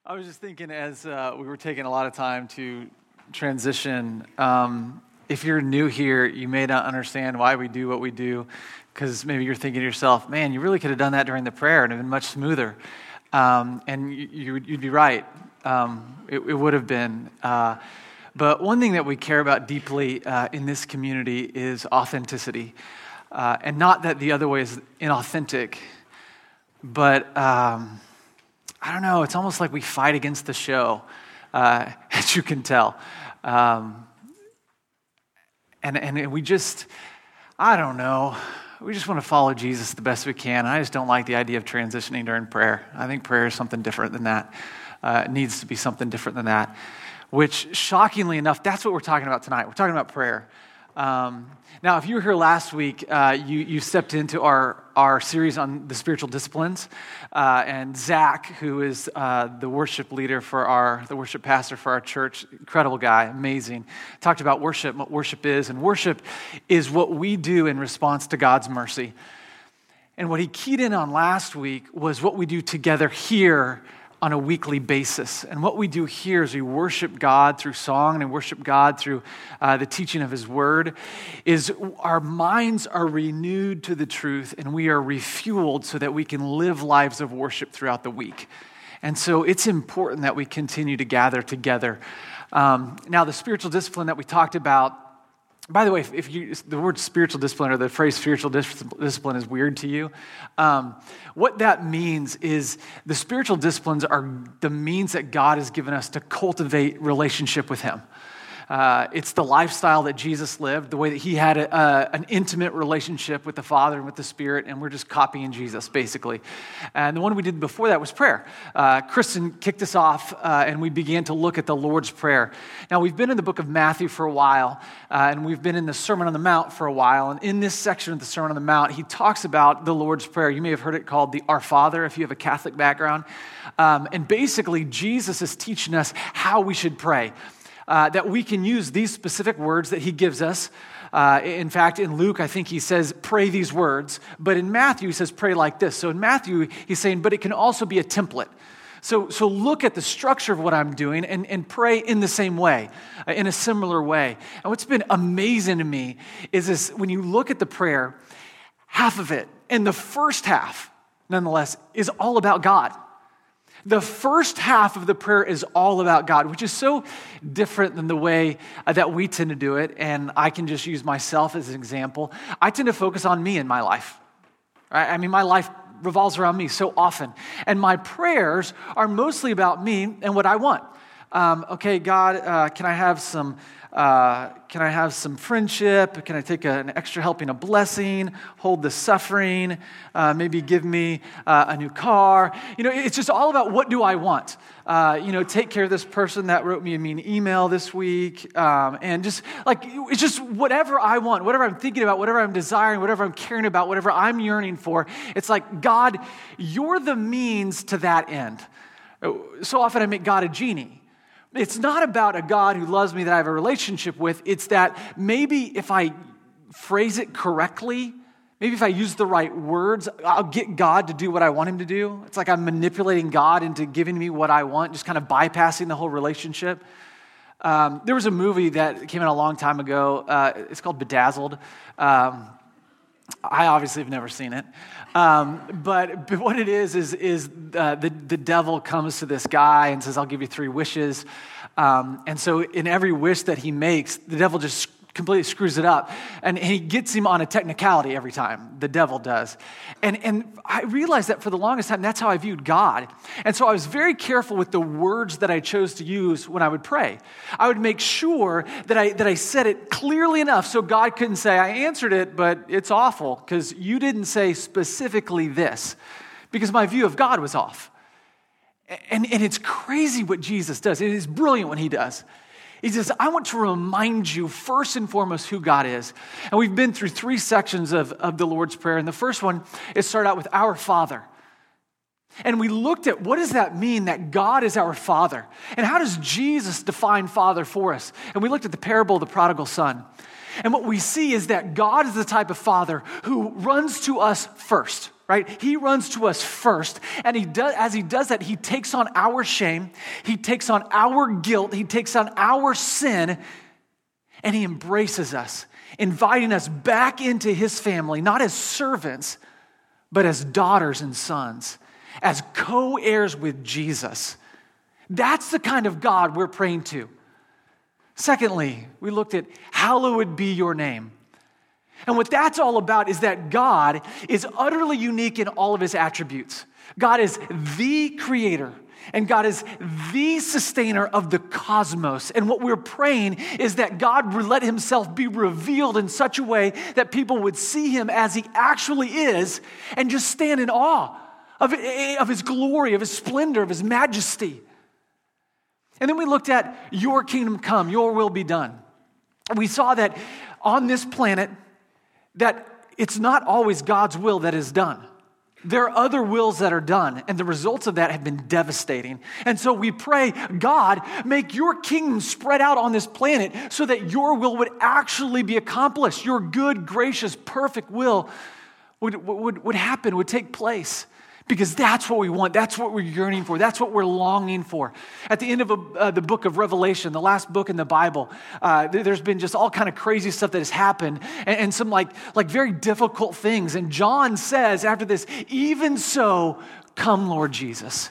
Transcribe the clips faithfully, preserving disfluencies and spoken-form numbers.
I was just thinking as uh, we were taking a lot of time to transition, um, if you're new here, you may not understand why we do what we do, because maybe you're thinking to yourself, man, you really could have done that during the prayer and it would have been much smoother. Um, and you, you, you'd be right. Um, it, it would have been. Uh, but one thing that we care about deeply uh, in this community is authenticity. Uh, and not that the other way is inauthentic, but um, I don't know, it's almost like we fight against the show, uh, as you can tell. Um, and, and we just, I don't know, we just want to follow Jesus the best we can. I just don't like the idea of transitioning during prayer. I think prayer is something different than that. Uh, it needs to be something different than that, which shockingly enough, that's what we're talking about tonight. We're talking about prayer. Um, now, if you were here last week, uh, you, you stepped into our, our series on the spiritual disciplines, uh, and Zach, who is uh, the worship leader for our, the worship pastor for our church, incredible guy, amazing, talked about worship, what worship is, and worship is what we do in response to God's mercy. And what he keyed in on last week was what we do together here on a weekly basis. And what we do here is we worship God through song and worship God through uh, the teaching of His Word, is our minds are renewed to the truth and we are refueled so that we can live lives of worship throughout the week. And so it's important that we continue to gather together. Um, now, the spiritual discipline that we talked about, by the way, if, if you, the word spiritual discipline or the phrase spiritual dis- discipline is weird to you, um, what that means is the spiritual disciplines are the means that God has given us to cultivate relationship with Him. Uh, it's the lifestyle that Jesus lived, the way that He had a, a, an intimate relationship with the Father and with the Spirit, and we're just copying Jesus, basically. And the one we did before that was prayer. Uh, Kristen kicked us off, uh, and we began to look at the Lord's Prayer. Now, we've been in the book of Matthew for a while, uh, and we've been in the Sermon on the Mount for a while, and in this section of the Sermon on the Mount, He talks about the Lord's Prayer. You may have heard it called the Our Father, if you have a Catholic background. Um, and basically, Jesus is teaching us how we should pray. Uh, that we can use these specific words that He gives us. Uh, in fact, in Luke, I think He says, pray these words. But in Matthew, He says, pray like this. So in Matthew, He's saying, but it can also be a template. So, so look at the structure of what I'm doing and, and pray in the same way, uh, in a similar way. And what's been amazing to me is this, when you look at the prayer, half of it, and the first half, nonetheless, is all about God. The first half of the prayer is all about God, which is so different than the way uh, that we tend to do it. And I can just use myself as an example. I tend to focus on me in my life. Right? I mean, my life revolves around me so often. And my prayers are mostly about me and what I want. Um, okay, God, uh, can I have some... Uh, can I have some friendship? Can I take a, an extra helping, a blessing? Hold the suffering? Uh, maybe give me uh, a new car? You know, it's just all about what do I want? Uh, you know, take care of this person that wrote me a mean email this week. Um, and just like, it's just whatever I want, whatever I'm thinking about, whatever I'm desiring, whatever I'm caring about, whatever I'm yearning for. It's like, God, you're the means to that end. So often I make God a genie. It's not about a God who loves me that I have a relationship with. It's that maybe if I phrase it correctly, maybe if I use the right words, I'll get God to do what I want Him to do. It's like I'm manipulating God into giving me what I want, just kind of bypassing the whole relationship. Um, there was a movie that came out a long time ago. Uh, it's called Bedazzled. Um, I obviously have never seen it. Um, but, but what it is, is, is uh, the, the devil comes to this guy and says, I'll give you three wishes. Um, and so in every wish that he makes, the devil just completely screws it up. And he gets him on a technicality every time, the devil does. And, and I realized that for the longest time, that's how I viewed God. And so I was very careful with the words that I chose to use when I would pray. I would make sure that I that I said it clearly enough so God couldn't say, I answered it, but it's awful because you didn't say specifically this, because my view of God was off. And, and it's crazy what Jesus does. It is brilliant what He does. He says, I want to remind you first and foremost who God is. And we've been through three sections of, of the Lord's Prayer. And the first one is start out with our Father. And we looked at what does that mean that God is our Father? And how does Jesus define Father for us? And we looked at the parable of the prodigal son. And what we see is that God is the type of Father who runs to us first. right? He runs to us first, and he does, as he does that, he takes on our shame, he takes on our guilt, he takes on our sin, and he embraces us, inviting us back into his family, not as servants, but as daughters and sons, as co-heirs with Jesus. That's the kind of God we're praying to. Secondly, we looked at hallowed be your name. And what that's all about is that God is utterly unique in all of his attributes. God is the creator, and God is the sustainer of the cosmos. And what we're praying is that God would let himself be revealed in such a way that people would see him as he actually is and just stand in awe of, of his glory, of his splendor, of his majesty. And then we looked at your kingdom come, your will be done. We saw that on this planet, that it's not always God's will that is done. There are other wills that are done, and the results of that have been devastating. And so we pray, God, make your kingdom spread out on this planet so that your will would actually be accomplished. Your good, gracious, perfect will would, would, would happen, would take place. Because that's what we want. That's what we're yearning for. That's what we're longing for. At the end of a, uh, the book of Revelation, the last book in the Bible, uh, there's been just all kind of crazy stuff that has happened and, and some like, like very difficult things. And John says after this, even so, come Lord Jesus.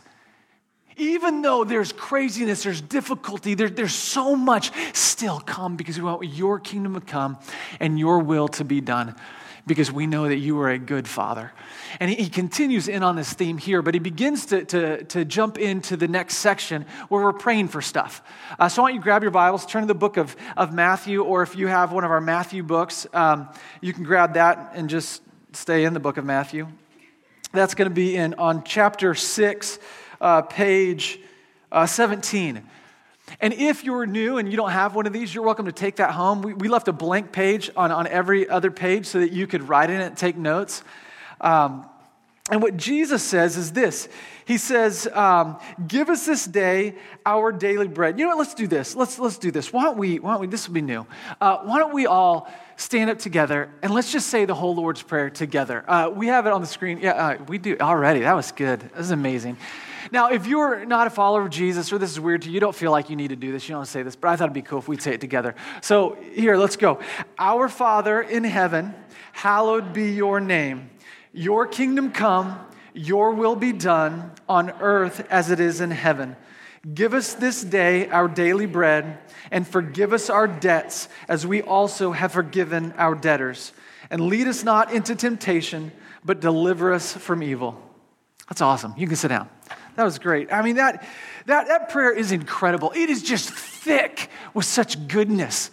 Even though there's craziness, there's difficulty, there, there's so much, still come because we want your kingdom to come and your will to be done. Because we know that you are a good father. And he, he continues in on this theme here, but he begins to, to, to jump into the next section where we're praying for stuff. Uh, so I want you to grab your Bibles, turn to the book of, of Matthew, or if you have one of our Matthew books, um, you can grab that and just stay in the book of Matthew. That's going to be in on chapter six, uh, page uh, seventeen. And if you're new and you don't have one of these, you're welcome to take that home. We, we left a blank page on, on every other page so that you could write in it and take notes. Um, and what Jesus says is this. He says, um, give us this day our daily bread. You know what, let's do this. Let's let's do this. Why don't we, why don't we, this will be new. Uh, why don't we all stand up together and let's just say the whole Lord's Prayer together. Uh, we have it on the screen. Yeah, uh, we do already. That was good. That was amazing. Now, if you're not a follower of Jesus or this is weird to you, you don't feel like you need to do this, you don't say this, but I thought it'd be cool if we'd say it together. So here, let's go. Our Father in heaven, hallowed be your name. Your kingdom come, your will be done on earth as it is in heaven. Give us this day our daily bread and forgive us our debts as we also have forgiven our debtors. And lead us not into temptation, but deliver us from evil. That's awesome. You can sit down. That was great. I mean, that, that, that prayer is incredible. It is just thick with such goodness.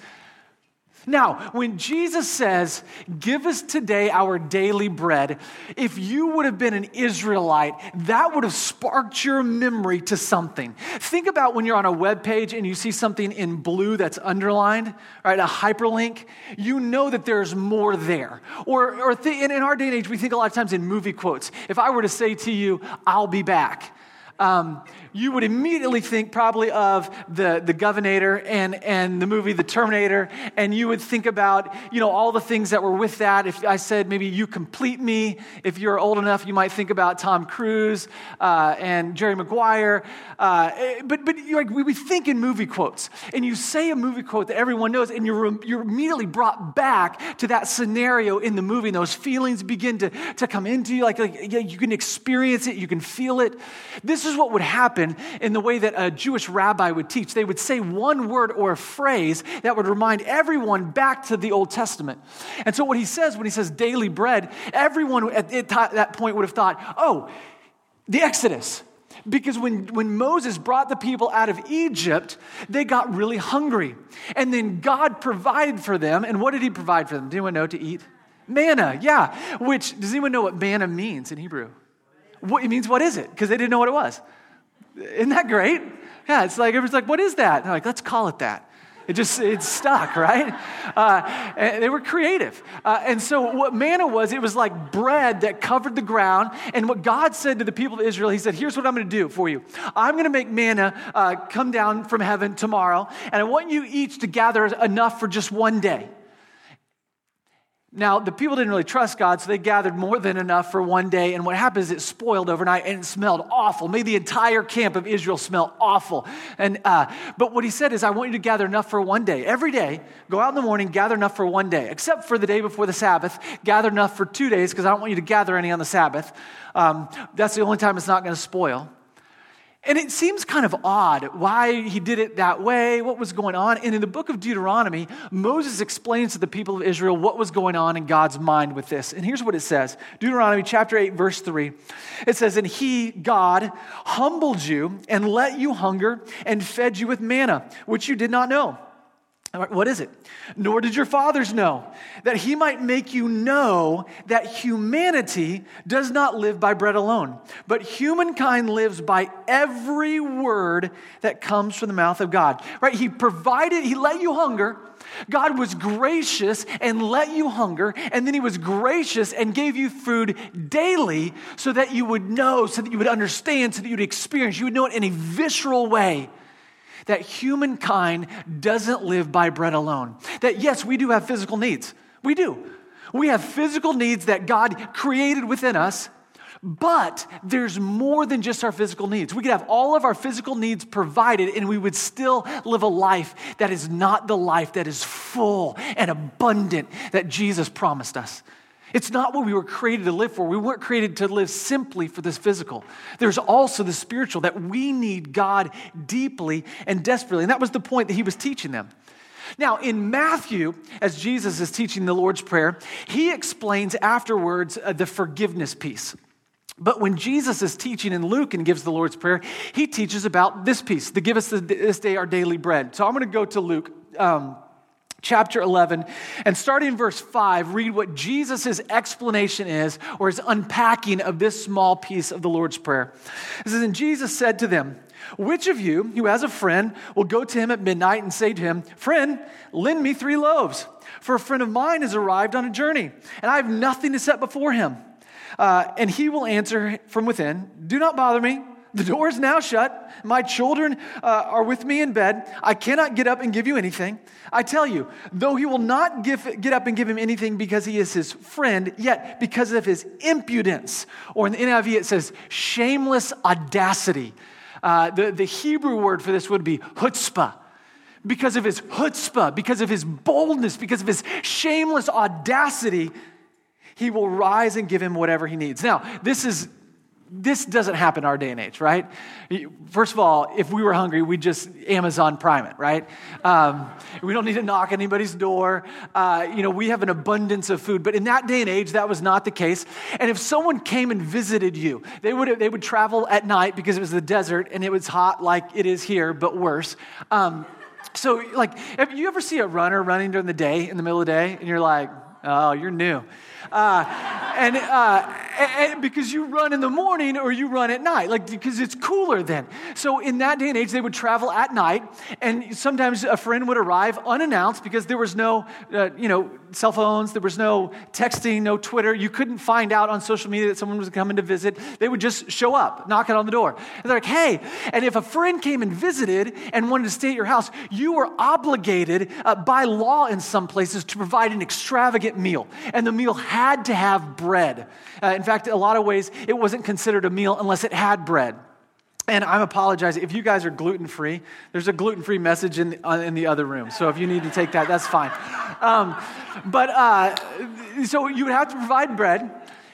Now, when Jesus says, give us today our daily bread, if you would have been an Israelite, that would have sparked your memory to something. Think about when you're on a web page and you see something in blue that's underlined, right, a hyperlink, you know that there's more there. Or, or th- in, in our day and age, we think a lot of times in movie quotes. If I were to say to you, I'll be back, Um, you would immediately think probably of the, the Governator and, and the movie The Terminator, and you would think about, you know, all the things that were with that. If I said maybe You Complete Me, if you're old enough, you might think about Tom Cruise uh, and Jerry Maguire. Uh, but but you like we, we think in movie quotes, and you say a movie quote that everyone knows, and you're you're immediately brought back to that scenario in the movie, and those feelings begin to, to come into you. Like, like yeah, you can experience it, you can feel it. This is what would happen in the way that a Jewish rabbi would teach. They would say one word or a phrase that would remind everyone back to the Old Testament. And so what he says when he says daily bread, everyone at that point would have thought, oh, the Exodus. Because when, when Moses brought the people out of Egypt, they got really hungry. And then God provided for them. And what did he provide for them? Does anyone know to eat? Manna, yeah. Which, does anyone know what manna means in Hebrew? What, it means, what is it? Because they didn't know what it was. Isn't that great? Yeah, it's like, everyone's like, what is that? And they're like, let's call it that. It just, it's stuck, right? Uh, and they were creative. Uh, and so what manna was, it was like bread that covered the ground. And what God said to the people of Israel, he said, here's what I'm going to do for you. I'm going to make manna uh, come down from heaven tomorrow. And I want you each to gather enough for just one day. Now, the people didn't really trust God, so they gathered more than enough for one day. And what happened is it spoiled overnight, and it smelled awful. Made the entire camp of Israel smell awful. And uh, but what he said is, I want you to gather enough for one day. Every day, go out in the morning, gather enough for one day. Except for the day before the Sabbath, gather enough for two days, because I don't want you to gather any on the Sabbath. Um, that's the only time it's not going to spoil. And it seems kind of odd why he did it that way, what was going on. And in the book of Deuteronomy, Moses explains to the people of Israel what was going on in God's mind with this. And here's what it says. Deuteronomy chapter eight, verse three. It says, and he, God, humbled you and let you hunger and fed you with manna, which you did not know. What is it? Nor did your fathers know, that he might make you know that humanity does not live by bread alone, but humankind lives by every word that comes from the mouth of God. Right? He provided, he let you hunger. God was gracious and let you hunger, and then he was gracious and gave you food daily so that you would know, so that you would understand, so that you would experience, you would know it in a visceral way. That humankind doesn't live by bread alone. That yes, we do have physical needs. We do. We have physical needs that God created within us, but there's more than just our physical needs. We could have all of our physical needs provided and we would still live a life that is not the life that is full and abundant that Jesus promised us. It's not what we were created to live for. We weren't created to live simply for this physical. There's also the spiritual, that we need God deeply and desperately. And that was the point that he was teaching them. Now, in Matthew, as Jesus is teaching the Lord's Prayer, he explains afterwards uh, the forgiveness piece. But when Jesus is teaching in Luke and gives the Lord's Prayer, he teaches about this piece, to give us this day our daily bread. So I'm going to go to Luke um, chapter eleven, and starting in verse five, read what Jesus' explanation is, or his unpacking of this small piece of the Lord's Prayer. It says, and Jesus said to them, which of you who has a friend will go to him at midnight and say to him, friend, lend me three loaves, for a friend of mine has arrived on a journey, and I have nothing to set before him. Uh, and he will answer from within, do not bother me. The door is now shut. My children uh, are with me in bed. I cannot get up and give you anything. I tell you, though he will not give, get up and give him anything because he is his friend, yet because of his impudence, or in the N I V it says shameless audacity. Uh, the, the Hebrew word for this would be chutzpah. Because of his chutzpah, because of his boldness, because of his shameless audacity, he will rise and give him whatever he needs. Now, this is This doesn't happen in our day and age, right? First of all, if we were hungry, we'd just Amazon Prime it, right? Um, we don't need to knock on anybody's door. Uh, you know, we have an abundance of food. But in that day and age, that was not the case. And if someone came and visited you, they would they would travel at night because it was the desert and it was hot like it is here, but worse. Um, so, like, if you ever see a runner running during the day, in the middle of the day, and you're like, oh, you're new. Uh, and, uh, and because you run in the morning or you run at night, like because it's cooler then. So in that day and age, they would travel at night, and sometimes a friend would arrive unannounced because there was no, uh, you know, cell phones, there was no texting, no Twitter. You couldn't find out on social media that someone was coming to visit. They would just show up, knocking on the door. And they're like, hey, and if a friend came and visited and wanted to stay at your house, you were obligated uh, by law in some places to provide an extravagant meal. And the meal had to have bread. Uh, in fact, in a lot of ways, it wasn't considered a meal unless it had bread. And I'm apologizing. If you guys are gluten-free, there's a gluten-free message in the, uh, in the other room. So if you need to take that, that's fine. Um, but uh, so you would have to provide bread.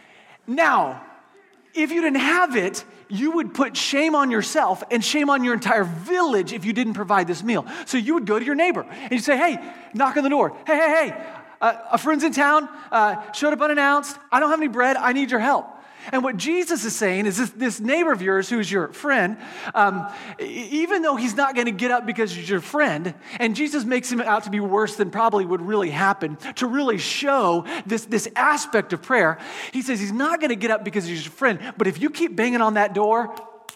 Now, if you didn't have it, you would put shame on yourself and shame on your entire village if you didn't provide this meal. So you would go to your neighbor and you'd say, hey, knock on the door. Hey, hey, hey, uh, a friend's in town, uh, showed up unannounced. I don't have any bread. I need your help. And what Jesus is saying is this, this neighbor of yours who's your friend, um, even though he's not going to get up because he's your friend, and Jesus makes him out to be worse than probably would really happen, to really show this, this aspect of prayer, he says he's not going to get up because he's your friend, but if you keep banging on that door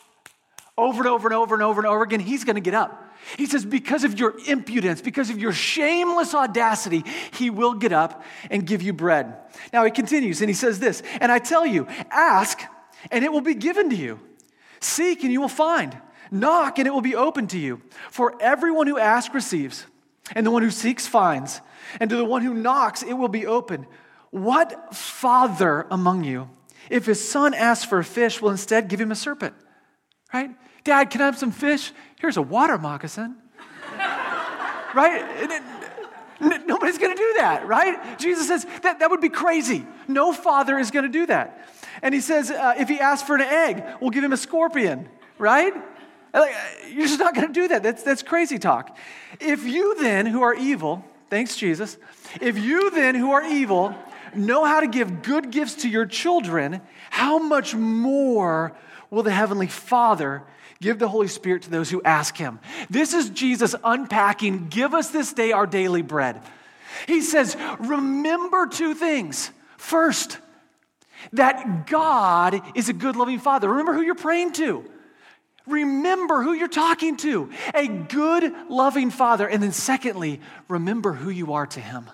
over and over and over and over and over again, he's going to get up. He says, because of your impudence, because of your shameless audacity, he will get up and give you bread. Now he continues and he says this, and I tell you, ask and it will be given to you. Seek and you will find. Knock and it will be open to you. For everyone who asks receives, and the one who seeks finds, and to the one who knocks it will be open. what father among you, if his son asks for a fish, will instead give him a serpent? Right? Dad, can I have some fish? Here's a water moccasin. Right? And it, n- nobody's going to do that, right? Jesus says that, that would be crazy. No father is going to do that. And he says, uh, if he asks for an egg, we'll give him a scorpion, right? Like, you're just not going to do that. That's, that's crazy talk. If you then, who are evil, thanks Jesus, if you then, who are evil, know how to give good gifts to your children, how much more will the Heavenly Father give the Holy Spirit to those who ask him? This is Jesus unpacking, give us this day our daily bread. He says, remember two things. First, that God is a good, loving Father. Remember who you're praying to. Remember who you're talking to. A good, loving Father. And then secondly, remember who you are to him.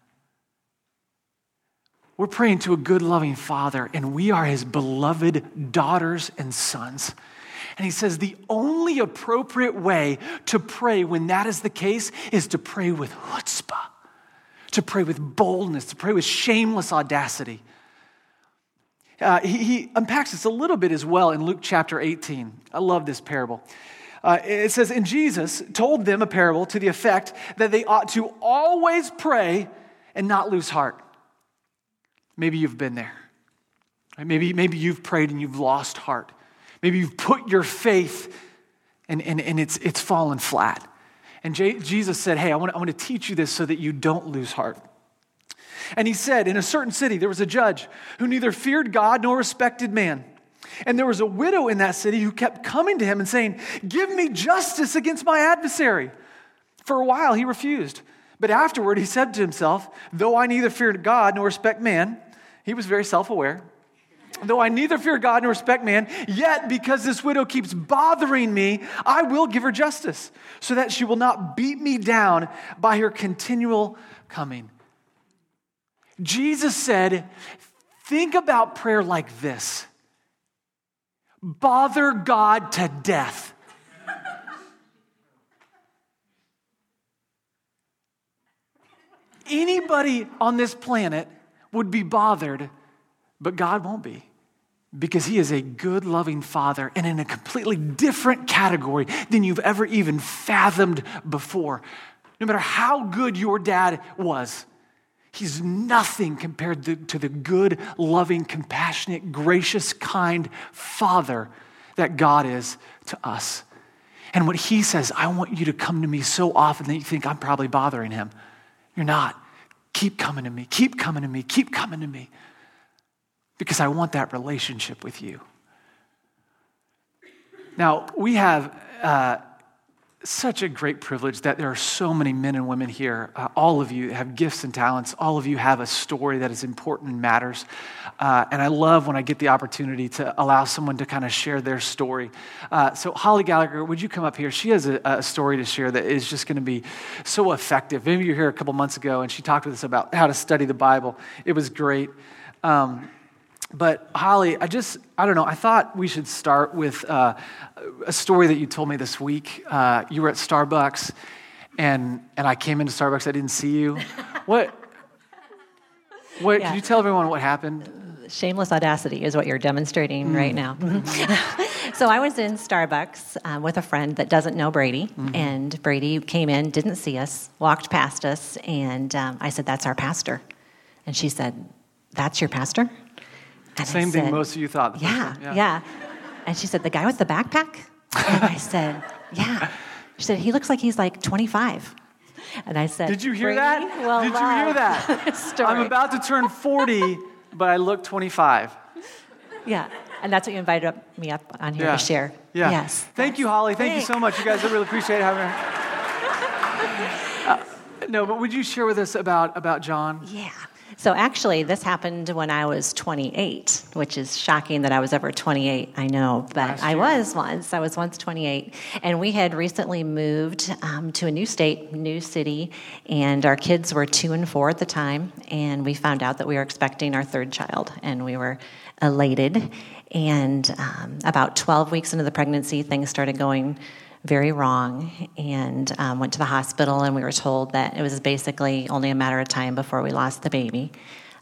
We're praying to a good, loving Father, and we are his beloved daughters and sons. And he says the only appropriate way to pray when that is the case is to pray with chutzpah, to pray with boldness, to pray with shameless audacity. Uh, he, he unpacks this a little bit as well in Luke chapter eighteen. I love this parable. Uh, it says, and Jesus told them a parable to the effect that they ought to always pray and not lose heart. Maybe you've been there. Maybe, maybe you've prayed and you've lost heart. Maybe you've put your faith and, and, and it's, it's fallen flat. And J- Jesus said, hey, I want, I want to teach you this so that you don't lose heart. And he said, in a certain city, there was a judge who neither feared God nor respected man. And there was a widow in that city who kept coming to him and saying, give me justice against my adversary. For a while, he refused. But afterward, he said to himself, though I neither fear God nor respect man, he was very self-aware. Though I neither fear God nor respect man, yet because this widow keeps bothering me, I will give her justice, so that she will not beat me down by her continual coming. Jesus said, think about prayer like this. Bother God to death. Anybody on this planet would be bothered, but God won't be, because he is a good, loving Father and in a completely different category than you've ever even fathomed before. No matter how good your dad was, he's nothing compared to, to the good, loving, compassionate, gracious, kind Father that God is to us. And what he says, I want you to come to me so often that you think I'm probably bothering him. You're not. Keep coming to me. Keep coming to me. Keep coming to me. Because I want that relationship with you. Now, we have uh, such a great privilege that there are so many men and women here. Uh, all of you have gifts and talents. All of you have a story that is important and matters. Uh, and I love when I get the opportunity to allow someone to kind of share their story. Uh, so Holly Gallagher, would you come up here? She has a, a story to share that is just going to be so effective. Maybe you were here a couple months ago and she talked with us about how to study the Bible. It was great. Um, But Holly, I just, I don't know, I thought we should start with uh, a story that you told me this week. Uh, you were at Starbucks, and and I came into Starbucks, I didn't see you. What, what? Yeah. Can you tell everyone what happened? Shameless audacity is what you're demonstrating mm. right now. So I was in Starbucks um, with a friend that doesn't know Brady, mm-hmm. and Brady came in, didn't see us, walked past us, and um, I said, that's our pastor. And she said, that's your pastor? And Same said, thing most of you thought. Yeah, yeah, yeah. And she said, the guy with the backpack? And I said, yeah. She said, he looks like he's like twenty-five. And I said, did you hear Brady? that? Well, did you hear that? Story. I'm about to turn forty, but I look twenty-five. Yeah, and that's what you invited up, me up on here yeah. to share. Yeah. Yes. Thank you, Holly. Thank Thanks. you so much. You guys, I really appreciate having me. Uh, no, but would you share with us about, about John? Yeah. So actually, this happened when I was twenty-eight, which is shocking that I was ever twenty-eight, I know, but I was once. I was once twenty-eight. And we had recently moved um, to a new state, new city, and our kids were two and four at the time, and we found out that we were expecting our third child, and we were elated. And um, about twelve weeks into the pregnancy, things started going very wrong, and um, went to the hospital, and we were told that it was basically only a matter of time before we lost the baby.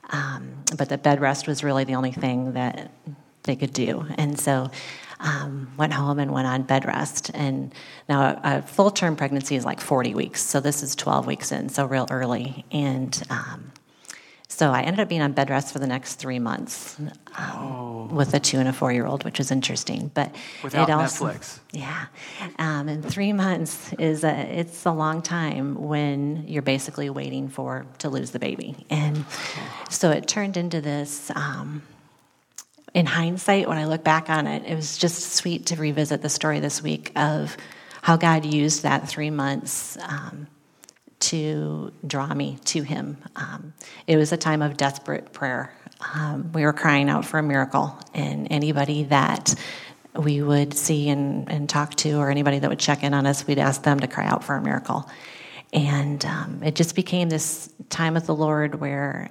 Um, but the bed rest was really the only thing that they could do. And so um, went home and went on bed rest. And now a, a full-term pregnancy is like forty weeks. So this is twelve weeks in, so real early. And um, so I ended up being on bed rest for the next three months um, oh. with a two and a four-year-old, which was interesting. But without it also, Netflix. Yeah. Um, and three months is a, it's a long time when you're basically waiting for to lose the baby. And so it turned into this, um, in hindsight, when I look back on it, it was just sweet to revisit the story this week of how God used that three months um, to draw me to him. Um, it was a time of desperate prayer. Um, we were crying out for a miracle, and anybody that we would see and, and talk to, or anybody that would check in on us, we'd ask them to cry out for a miracle. And um, it just became this time with the Lord where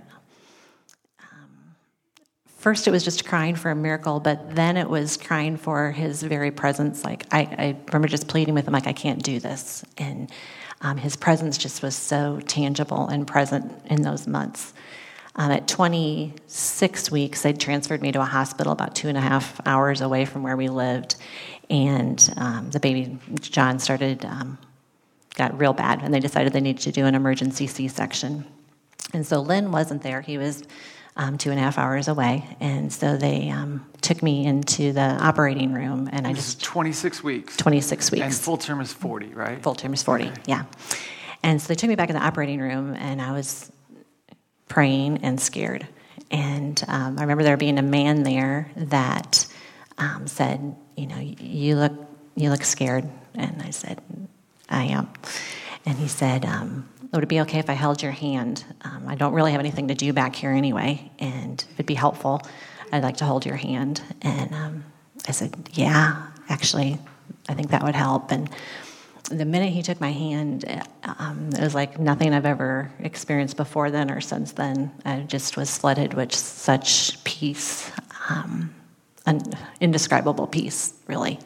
um, first it was just crying for a miracle, but then it was crying for his very presence. Like I, I remember just pleading with him, like, I can't do this. And Um, his presence just was so tangible and present in those months. Um, at twenty-six weeks, they transferred me to a hospital about two and a half hours away from where we lived. And um, the baby, John, started, um, got real bad, and they decided they needed to do an emergency C-section. And so Lynn wasn't there. He was um, two and a half hours away. And so they um, took me into the operating room, and, and I this just... is twenty-six weeks. twenty-six weeks. And full term is forty, right? Full term is forty, okay. yeah. And so they took me back in the operating room, and I was praying and scared. And um, I remember there being a man there that um, said, you know, you look, you look scared. And I said, I am. And he said, um, would it be okay if I held your hand? Um, I don't really have anything to do back here anyway, and if it'd be helpful, I'd like to hold your hand. And um, I said, yeah, actually, I think that would help. And the minute he took my hand, um, it was like nothing I've ever experienced before then or since then. I just was flooded with such peace, um, an indescribable peace, really.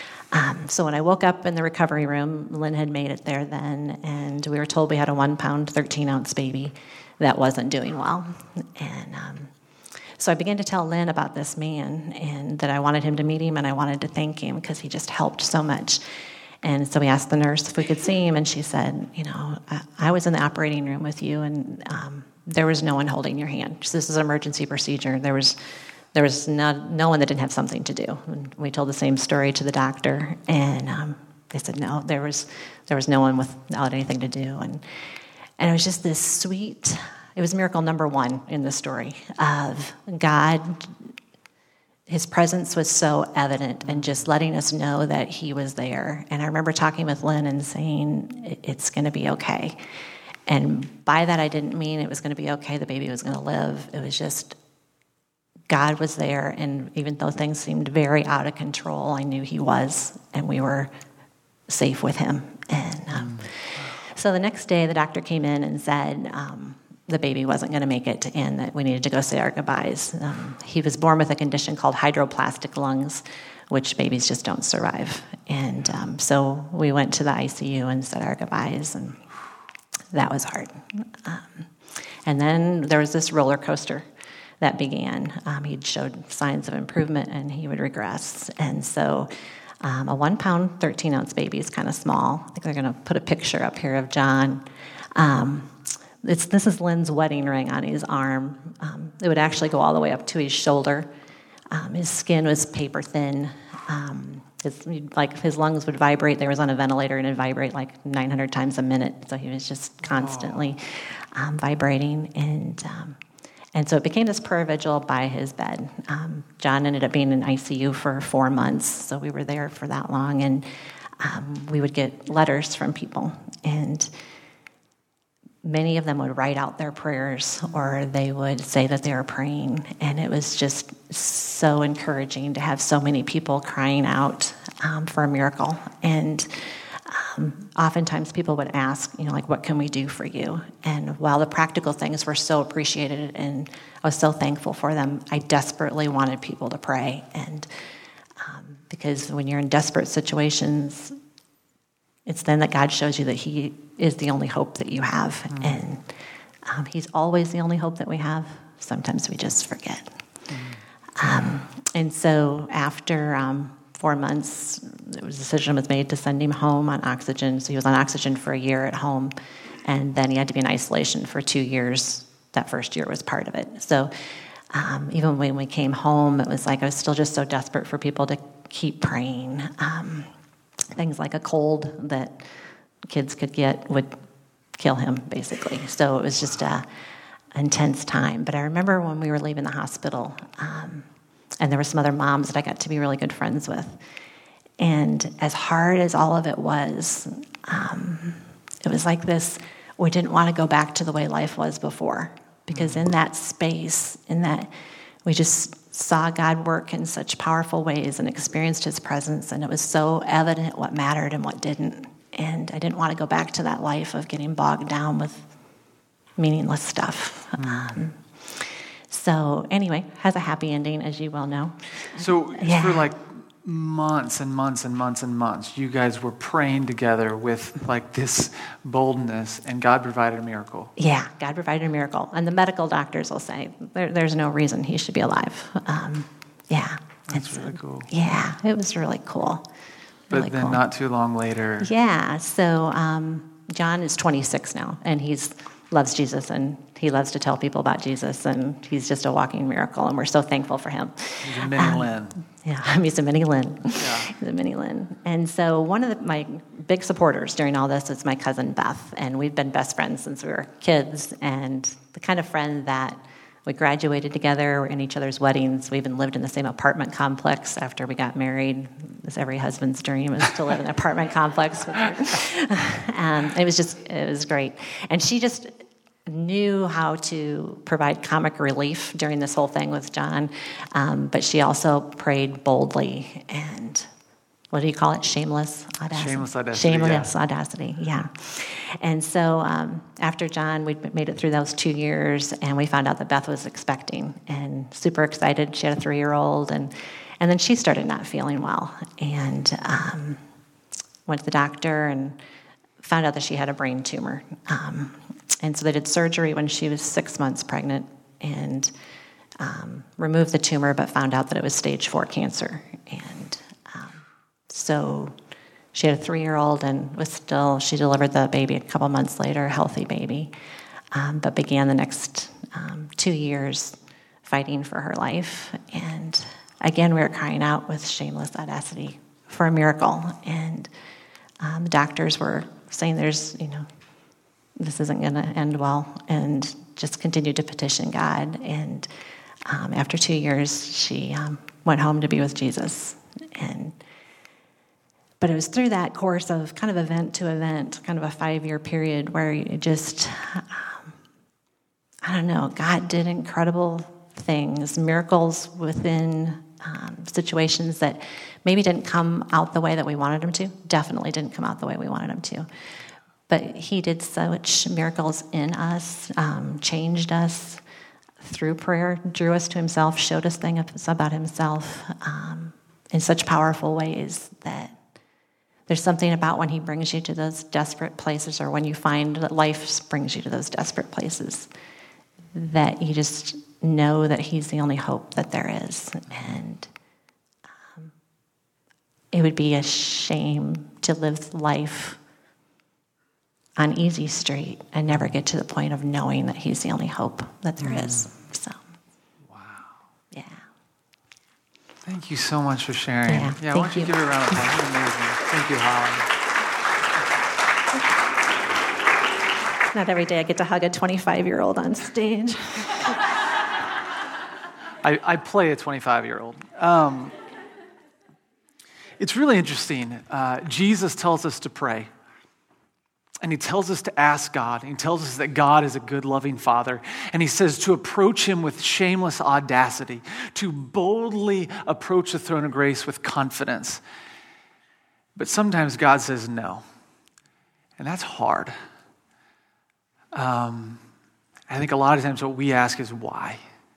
Um, so when I woke up in the recovery room, Lynn had made it there then, and we were told we had a one-pound, thirteen-ounce baby that wasn't doing well. And um, so I began to tell Lynn about this man, and that I wanted him to meet him, and I wanted to thank him because he just helped so much. And so we asked the nurse if we could see him, and she said, you know, I, I was in the operating room with you, and um, there was no one holding your hand. This is an emergency procedure. There was there was not, no one that didn't have something to do. And we told the same story to the doctor, and um, they said, no, there was there was no one without anything to do. And, and it was just this sweet, it was miracle number one in the story of God. His presence was so evident and just letting us know that he was there. And I remember talking with Lynn and saying, it's going to be okay. And by that, I didn't mean it was going to be okay, the baby was going to live. It was just God was there, and even though things seemed very out of control, I knew he was, and we were safe with him. And um, so the next day, the doctor came in and said, um, the baby wasn't going to make it and that we needed to go say our goodbyes. Um, he was born with a condition called hydroplastic lungs, which babies just don't survive. And um, so we went to the I C U and said our goodbyes, and that was hard. Um, and then there was this roller coaster that began. Um, he'd showed signs of improvement, and he would regress. And so um, a one-pound, thirteen-ounce baby is kind of small. I think they're going to put a picture up here of John. Um, It's, this is Lynn's wedding ring on his arm. Um, it would actually go all the way up to his shoulder. Um, his skin was paper thin. Um, his, like his lungs would vibrate. They was on a ventilator, and it'd vibrate like nine hundred times a minute. So he was just constantly um, vibrating. And um, and so it became this prayer vigil by his bed. Um, John ended up being in I C U for four months. So we were there for that long. And um, we would get letters from people. And many of them would write out their prayers, or they would say that they were praying. And it was just so encouraging to have so many people crying out um, for a miracle. And um, oftentimes people would ask, you know, like, what can we do for you? And while the practical things were so appreciated and I was so thankful for them, I desperately wanted people to pray. And um, because when you're in desperate situations, it's then that God shows you that he is the only hope that you have. Mm. And um, he's always the only hope that we have. sometimes we just forget. Um, and so after um, four months, the decision was made to send him home on oxygen. So he was on oxygen for a year at home, and then he had to be in isolation for two years. That first year was part of it. So um, even when we came home, it was like I was still just so desperate for people to keep praying. Um, things like a cold that kids could get would kill him, basically. So it was just a intense time. But I remember when we were leaving the hospital, um, and there were some other moms that I got to be really good friends with. And as hard as all of it was, um, it was like this, we didn't want to go back to the way life was before. Because in that space, in that, we just saw God work in such powerful ways and experienced his presence. And it was so evident what mattered and what didn't. And I didn't want to go back to that life of getting bogged down with meaningless stuff. Mm. Um, so anyway, has a happy ending, as you well know. So yeah. for like months and months and months and months, you guys were praying together with like this boldness, and God provided a miracle. Yeah, God provided a miracle. And the medical doctors will say, there, there's no reason he should be alive. Um, yeah. That's really cool. Yeah, it was really cool. But really then cool. not too long later. Yeah, so um, John is twenty-six now, and he's loves Jesus, and he loves to tell people about Jesus, and he's just a walking miracle, and we're so thankful for him. He's a mini um, Lynn. Yeah, he's a mini Lynn. Yeah. He's a mini Lynn. And so one of the, my big supporters during all this is my cousin Beth, and we've been best friends since we were kids, and the kind of friend that we graduated together, we're in each other's weddings. We even lived in the same apartment complex after we got married. It's every husband's dream is to live in an apartment complex with her. um, it was just, it was great. And she just knew how to provide comic relief during this whole thing with John, um, but she also prayed boldly and, what do you call it? Shameless audacity. Shameless audacity. Shameless yeah. audacity, yeah. And so um, after John, we made it through those two years, and we found out that Beth was expecting, and super excited. She had a three-year-old, and and then she started not feeling well, and um, went to the doctor and found out that she had a brain tumor. Um, and so they did surgery when she was six months pregnant, and um, removed the tumor, but found out that it was stage four cancer, and so she had a three-year-old and was still, she delivered the baby a couple months later, a healthy baby, um, but began the next um, two years fighting for her life. And again, we were crying out with shameless audacity for a miracle. And um, the doctors were saying there's, you know, this isn't going to end well, and just continued to petition God. And um, after two years, she um, went home to be with Jesus. And But it was through that course of kind of event to event, kind of a five-year period where you just, um, I don't know, God did incredible things, miracles within um, situations that maybe didn't come out the way that we wanted them to, definitely didn't come out the way we wanted them to. But he did such miracles in us, um, changed us through prayer, drew us to himself, showed us things about himself um, in such powerful ways that there's something about when he brings you to those desperate places, or when you find that life brings you to those desperate places, that you just know that he's the only hope that there is. And um, it would be a shame to live life on easy street and never get to the point of knowing that he's the only hope that there mm. is. So, wow. Yeah. Thank you so much for sharing. Yeah, yeah why don't you, you give her a round of applause? That's amazing. Thank you, Holly. Not every day I get to hug a twenty-five-year-old on stage. I, I play a twenty-five-year-old. Um, it's really interesting. Uh, Jesus tells us to pray. And he tells us to ask God. He tells us that God is a good, loving Father. And he says to approach him with shameless audacity, to boldly approach the throne of grace with confidence. But sometimes God says no. And that's hard. Um, I think a lot of times what we ask is why.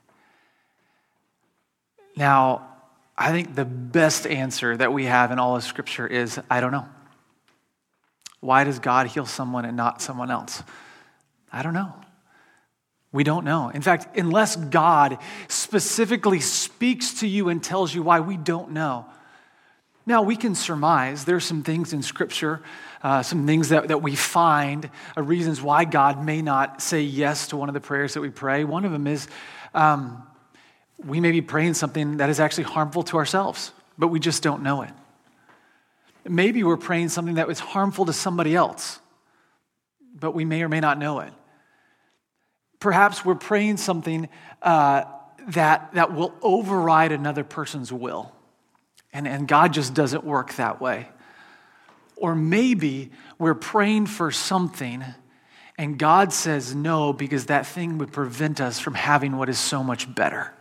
Now, I think the best answer that we have in all of Scripture is, I don't know. Why does God heal someone and not someone else? I don't know. We don't know. In fact, unless God specifically speaks to you and tells you why, we don't know. Now, we can surmise. There's some things in Scripture, uh, some things that, that we find, uh, reasons why God may not say yes to one of the prayers that we pray. One of them is um, we may be praying something that is actually harmful to ourselves, but we just don't know it. Maybe we're praying something that was harmful to somebody else, but we may or may not know it. Perhaps we're praying something uh, that, that will override another person's will. And, and God just doesn't work that way. Or maybe we're praying for something and God says no because that thing would prevent us from having what is so much better.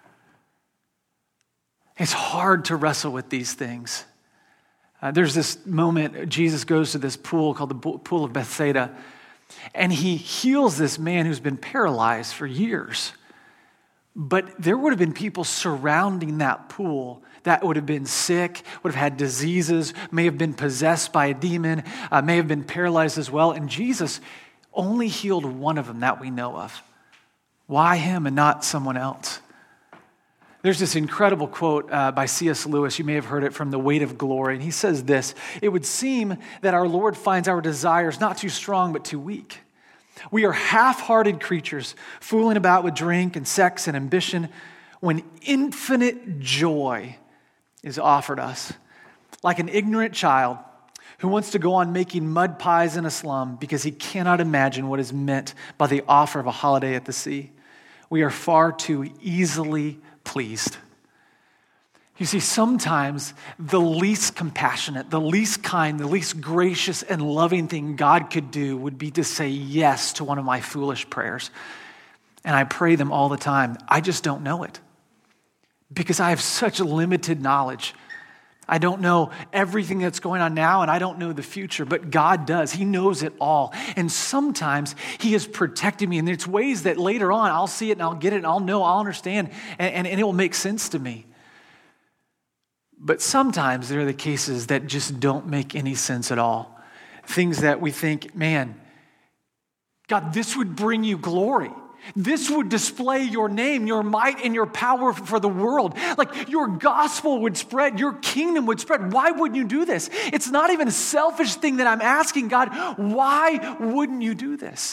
It's hard to wrestle with these things. Uh, there's this moment, Jesus goes to this pool called the Pool of Bethsaida, and he heals this man who's been paralyzed for years. But there would have been people surrounding that pool that would have been sick, would have had diseases, may have been possessed by a demon, uh, may have been paralyzed as well. And Jesus only healed one of them that we know of. Why him and not someone else? There's this incredible quote uh, by C S Lewis. You may have heard it from The Weight of Glory. And he says this: "It would seem that our Lord finds our desires not too strong, but too weak. We are half-hearted creatures, fooling about with drink and sex and ambition, when infinite joy is offered us. Like an ignorant child who wants to go on making mud pies in a slum because he cannot imagine what is meant by the offer of a holiday at the sea. We are far too easily pleased." You see, sometimes the least compassionate, the least kind, the least gracious and loving thing God could do would be to say yes to one of my foolish prayers. And I pray them all the time. I just don't know it because I have such limited knowledge. I don't know everything that's going on now, and I don't know the future, but God does. He knows it all. And sometimes he has protected me, and there's ways that later on I'll see it and I'll get it and I'll know, I'll understand, and, and, and it will make sense to me. But sometimes there are the cases that just don't make any sense at all. Things that we think, man, God, this would bring you glory. This would display your name, your might, and your power for the world. Like your gospel would spread, your kingdom would spread. Why wouldn't you do this? It's not even a selfish thing that I'm asking, God, why wouldn't you do this?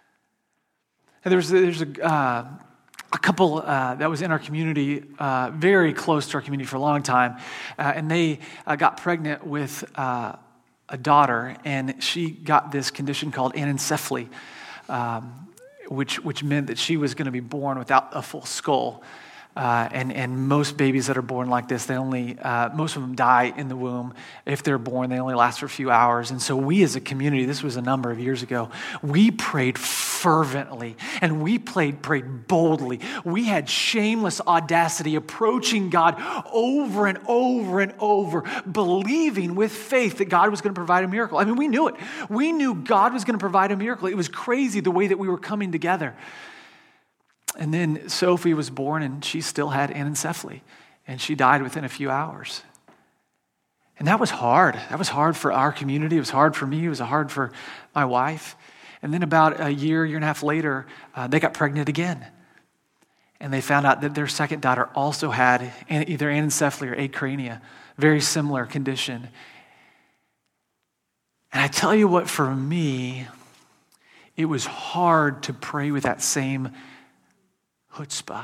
And there's, there's a, uh, a couple uh, that was in our community, uh, very close to our community for a long time, uh, and they uh, got pregnant with uh, a daughter, and she got this condition called anencephaly, um, which which meant that she was going to be born without a full skull. Uh, and, and most babies that are born like this, they only, uh, most of them die in the womb. If they're born, they only last for a few hours. And so we as a community, this was a number of years ago, we prayed fervently and we prayed, prayed boldly. We had shameless audacity approaching God over and over and over, believing with faith that God was going to provide a miracle. I mean, we knew it. We knew God was going to provide a miracle. It was crazy the way that we were coming together. And then Sophie was born, and she still had anencephaly, and she died within a few hours. And that was hard. That was hard for our community. It was hard for me. It was hard for my wife. And then about a year, year and a half later, uh, they got pregnant again. And they found out that their second daughter also had either anencephaly or acrania, very similar condition. And I tell you what, for me, it was hard to pray with that same chutzpah,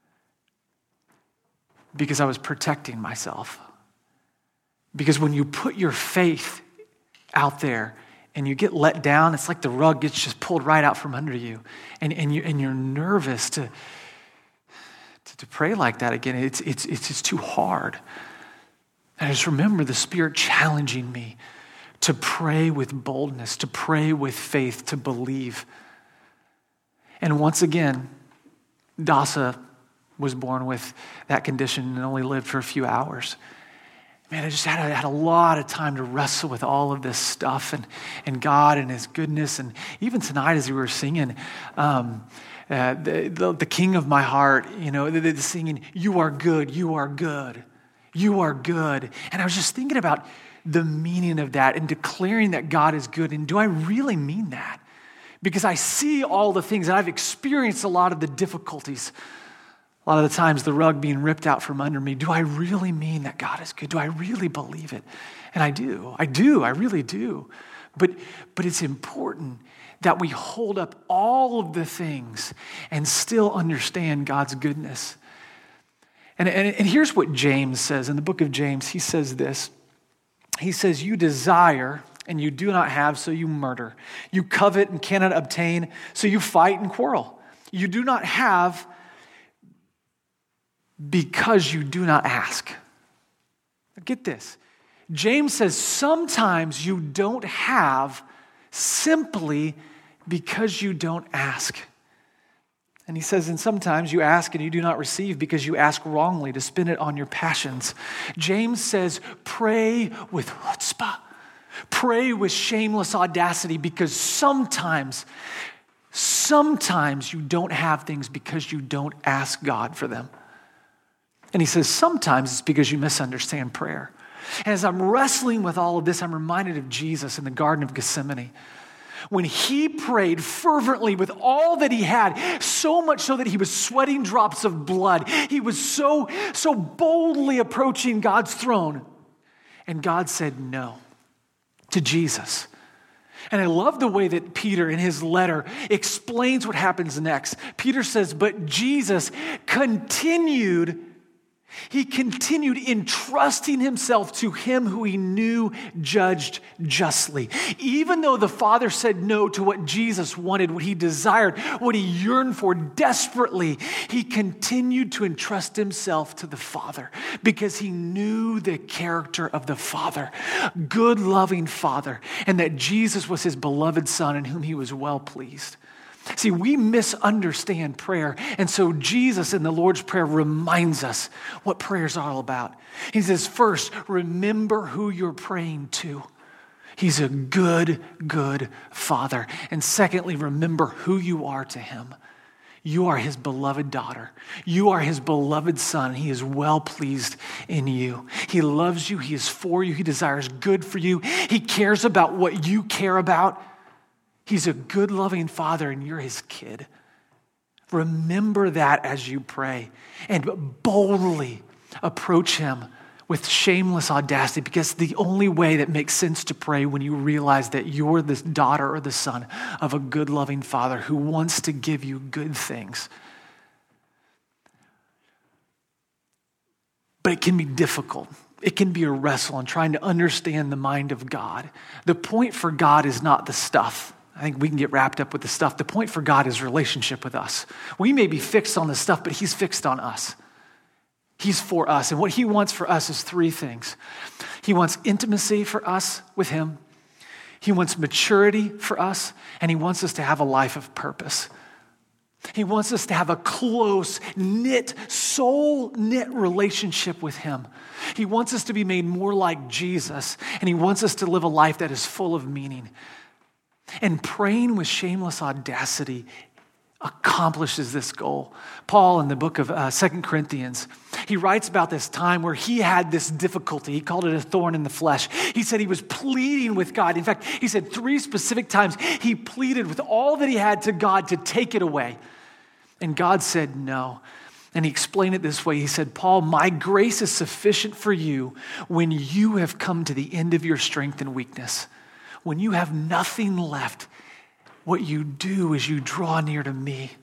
because I was protecting myself. Because when you put your faith out there and you get let down, it's like the rug gets just pulled right out from under you, and and you and you're nervous to to, to pray like that again. It's it's it's just too hard. And I just remember the Spirit challenging me to pray with boldness, to pray with faith, to believe. And once again, Dasa was born with that condition and only lived for a few hours. Man, I just had a, had a lot of time to wrestle with all of this stuff and, and God and his goodness. And even tonight as we were singing, um, uh, the, the, the King of my heart, you know, the, the singing, you are good, you are good, you are good. And I was just thinking about the meaning of that and declaring that God is good. And do I really mean that? because I see all the things and I've experienced a lot of the difficulties. A lot of the times the rug being ripped out from under me. Do I really mean that God is good? Do I really believe it? And I do. I do. I really do. But, but it's important that we hold up all of the things and still understand God's goodness. And, and, and here's what James says. In the book of James, he says this. He says, you desire and you do not have, so you murder. You covet and cannot obtain, so you fight and quarrel. You do not have because you do not ask. Get this. James says sometimes you don't have simply because you don't ask. And he says, and sometimes you ask and you do not receive because you ask wrongly to spend it on your passions. James says, pray with chutzpah. Pray with shameless audacity, because sometimes, sometimes you don't have things because you don't ask God for them. And he says, sometimes it's because you misunderstand prayer. And as I'm wrestling with all of this, I'm reminded of Jesus in the Garden of Gethsemane. When he prayed fervently with all that he had, so much so that he was sweating drops of blood. He was so, so boldly approaching God's throne. And God said no to Jesus. And I love the way that Peter in his letter explains what happens next. Peter says, but Jesus continued He continued entrusting himself to him who he knew judged justly. Even though the Father said no to what Jesus wanted, what he desired, what he yearned for desperately, he continued to entrust himself to the Father because he knew the character of the Father, good, loving Father, and that Jesus was his beloved Son in whom he was well pleased. See, we misunderstand prayer, and so Jesus in the Lord's Prayer reminds us what prayer is all about. He says, first, remember who you're praying to. He's a good, good Father. And secondly, remember who you are to him. You are his beloved daughter. You are his beloved son. He is well pleased in you. He loves you. He is for you. He desires good for you. He cares about what you care about. He's a good, loving Father, and you're his kid. Remember that as you pray, and boldly approach him with shameless audacity, because the only way that makes sense to pray when you realize that you're the daughter or the son of a good, loving Father who wants to give you good things. But it can be difficult. It can be a wrestle in trying to understand the mind of God. The point for God is not the stuff. I think we can get wrapped up with the stuff. The point for God is relationship with us. We may be fixed on the stuff, but he's fixed on us. He's for us. And what he wants for us is three things. He wants intimacy for us with him. He wants maturity for us. And he wants us to have a life of purpose. He wants us to have a close, knit, soul-knit relationship with him. He wants us to be made more like Jesus. And he wants us to live a life that is full of meaning. And praying with shameless audacity accomplishes this goal. Paul, in the book of uh, Second Corinthians, he writes about this time where he had this difficulty. He called it a thorn in the flesh. He said he was pleading with God. In fact, he said three specific times he pleaded with all that he had to God to take it away. And God said no. And he explained it this way. He said, Paul, my grace is sufficient for you when you have come to the end of your strength and weakness. When you have nothing left, what you do is you draw near to me.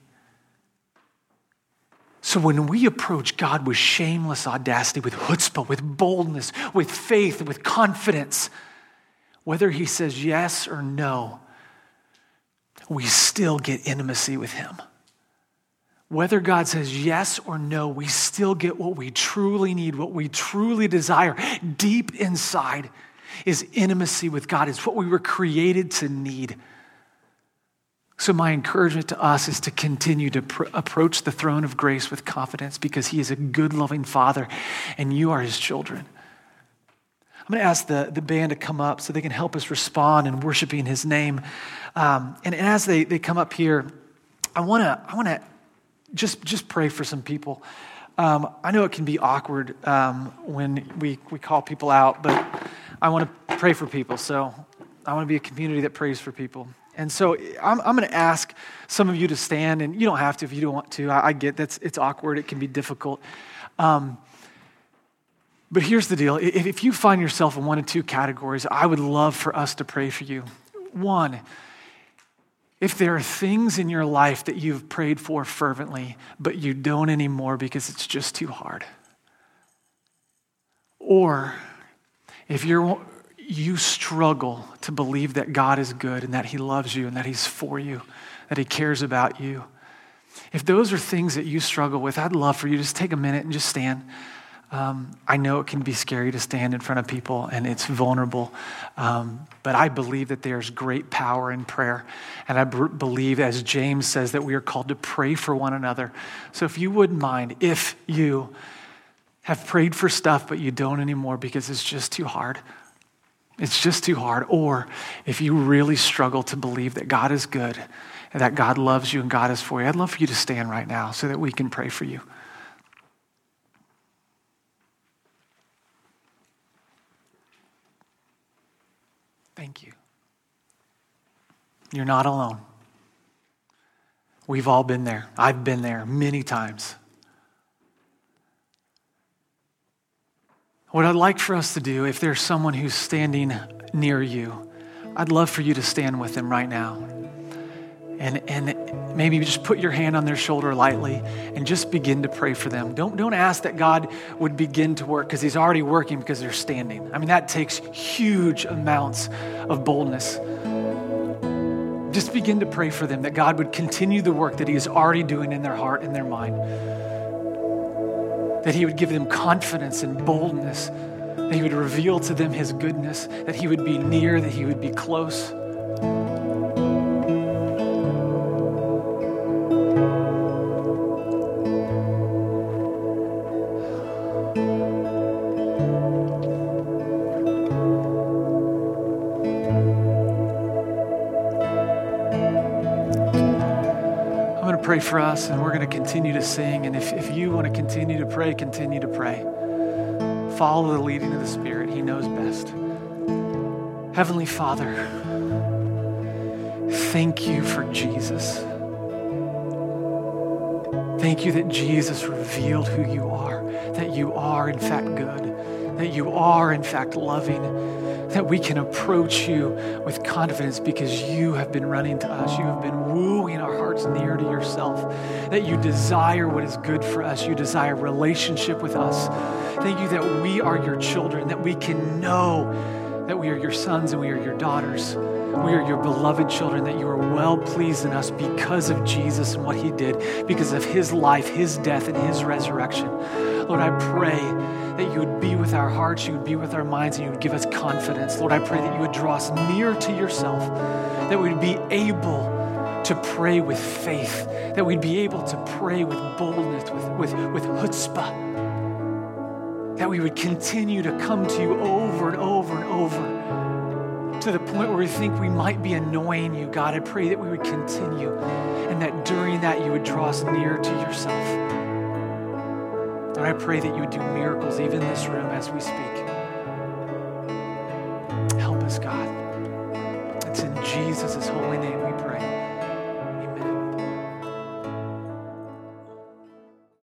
So when we approach God with shameless audacity, with chutzpah, with boldness, with faith, with confidence, whether he says yes or no, we still get intimacy with him. Whether God says yes or no, we still get what we truly need, what we truly desire deep inside is intimacy with God. It's what we were created to need. So my encouragement to us is to continue to pr- approach the throne of grace with confidence, because he is a good, loving Father, and you are his children. I'm going to ask the, the band to come up so they can help us respond in worshiping his name. Um, and, and as they, they come up here, I want to I want to just, just pray for some people. Um, I know it can be awkward um, when we, we call people out, but I want to pray for people. So I want to be a community that prays for people. And so I'm, I'm going to ask some of you to stand, and you don't have to if you don't want to. I, I get that's it's awkward. It can be difficult. Um, but here's the deal. If, if you find yourself in one of two categories, I would love for us to pray for you. One, if there are things in your life that you've prayed for fervently, but you don't anymore because it's just too hard. Or if you're you struggle to believe that God is good and that he loves you and that he's for you, that he cares about you. If those are things that you struggle with, I'd love for you to just take a minute and just stand. Um, I know it can be scary to stand in front of people and it's vulnerable, um, but I believe that there's great power in prayer. And I b- believe, as James says, that we are called to pray for one another. So if you wouldn't mind, if you have prayed for stuff but you don't anymore because it's just too hard, it's just too hard. Or if you really struggle to believe that God is good and that God loves you and God is for you, I'd love for you to stand right now so that we can pray for you. Thank you. You're not alone. We've all been there. I've been there many times. What I'd like for us to do, if there's someone who's standing near you, I'd love for you to stand with them right now. And and maybe just put your hand on their shoulder lightly and just begin to pray for them. Don't, don't ask that God would begin to work because he's already working because they're standing. I mean, that takes huge amounts of boldness. Just begin to pray for them that God would continue the work that he is already doing in their heart and their mind. That he would give them confidence and boldness, that he would reveal to them his goodness, that he would be near, that he would be close. Pray for us, and we're going to continue to sing. And if, if you want to continue to pray, continue to pray. Follow the leading of the Spirit. He knows best. Heavenly Father, thank you for Jesus. Thank you that Jesus revealed who you are, that you are in fact good, that you are in fact loving, that we can approach you with confidence because you have been running to us. You have been wooing our hearts near to yourself, that you desire what is good for us. You desire relationship with us. Thank you that we are your children, that we can know that we are your sons and we are your daughters. We are your beloved children, that you are well pleased in us because of Jesus and what he did, because of his life, his death, and his resurrection. Lord, I pray that you would be with our hearts, you would be with our minds, and you would give us confidence. Lord, I pray that you would draw us near to yourself, that we would be able to pray with faith, that we'd be able to pray with boldness, with, with, with chutzpah, that we would continue to come to you over and over and over to the point where we think we might be annoying you. God, I pray that we would continue and that during that you would draw us near to yourself. And I pray that you would do miracles even in this room as we speak. Help us, God. It's in Jesus' holy name we pray.